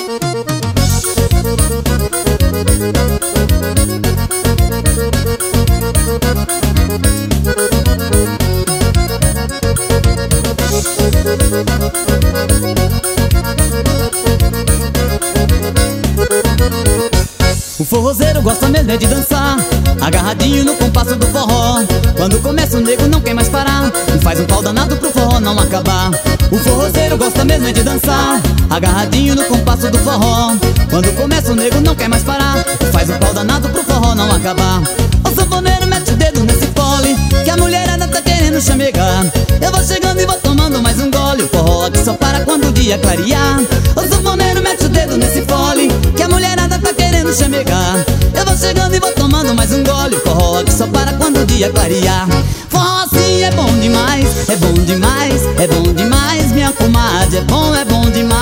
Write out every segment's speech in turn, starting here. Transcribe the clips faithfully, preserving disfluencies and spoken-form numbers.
O forrozeiro gosta mesmo é de dançar, agarradinho no compasso do forró. Quando começa o nego não quer mais parar, e faz um pau danado pro forró não acabar. O forrozeiro gosta mesmo é de dançar, agarradinho no compasso do forró. Quando começa o nego não quer mais parar, e faz um pau danado pro forró não acabar. O sanfoneiro mete o dedo nesse fole, que a mulherada tá querendo chamegar. Eu vou chegando e vou tomando mais um gole, o forró que só para quando o dia clarear. O sanfoneiro mete o dedo nesse fole, que a mulherada tá querendo chamegar. Eu vou chegando e vou tomando mais um gole, o forró que só para quando o dia clarear. Forró assim é bom demais, é bom demais, é bom demais, minha comadre, é bom, é bom demais.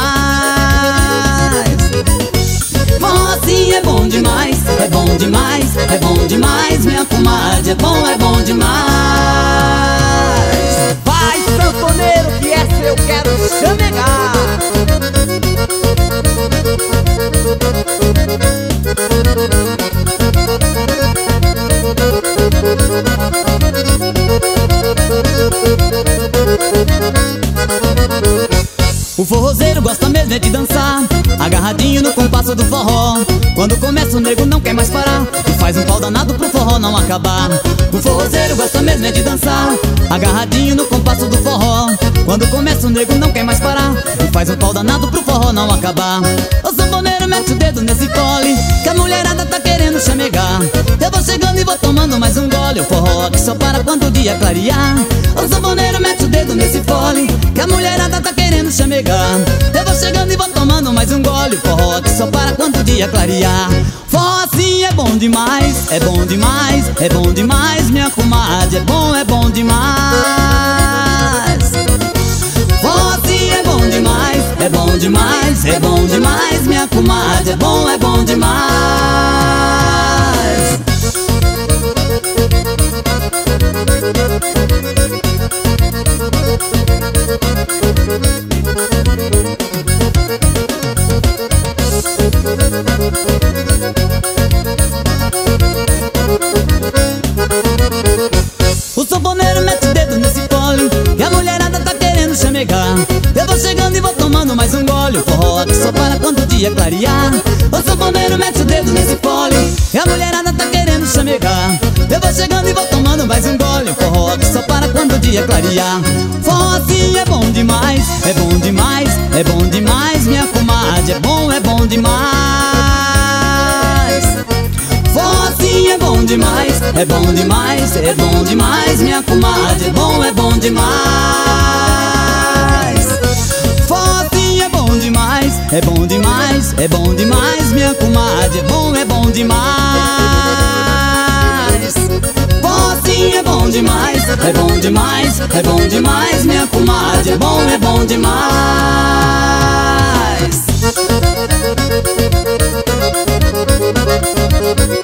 Forró assim é bom demais, é bom demais, é bom demais, minha comadre, é bom, é bom demais. Vai, sanfoneiro, que essa eu quero chamegar. O forrozeiro gosta mesmo é de dançar, agarradinho no compasso do forró. Quando começa o nego não quer mais parar, e faz um pau danado pro forró não acabar. O forrozeiro gosta mesmo é de dançar, agarradinho no compasso do forró. Quando começa o nego não quer mais parar, e faz um pau danado pro forró não acabar. O sanfoneiro mete o dedo nesse fole, que a mulherada tá querendo chamegar. Eu vou chegando e vou tomando mais um gole, o forró que só para quando o dia clarear. O sanfoneiro mete o dedo nesse fole, que a mulherada tá querendo chamegar. Eu vou chegando e vou tomando mais um gole, o forró que só para quando o dia clarear. Forró assim é bom demais, é bom demais, é bom demais, minha comadre, é bom, é bom demais. Forró assim é bom demais, é bom demais, é bom demais, minha comadre, é bom, é bom demais. O sanfoneiro mete o dedo nesse fole, que a mulherada tá querendo chamegar. Eu vou chegando e vou tomando mais um gole, o forró que só para quando o dia clarear. O sanfoneiro mete o dedo nesse fole, que a mulherada tá querendo chamegar. Eu vou chegando e vou tomando mais um gole, o forró que só para quando o dia clarear. Forró assim é bom demais, é bom demais, é bom demais, minha comadre, é bom, é bom demais. Forró assim é bom demais, é bom demais, é bom demais, minha comadre, é bom, é bom demais. Forró assim é bom demais, é bom demais, é bom demais, minha comadre, é bom, é bom demais. Forró assim é bom demais, é bom demais, é bom demais, minha comadre, é bom, é bom demais.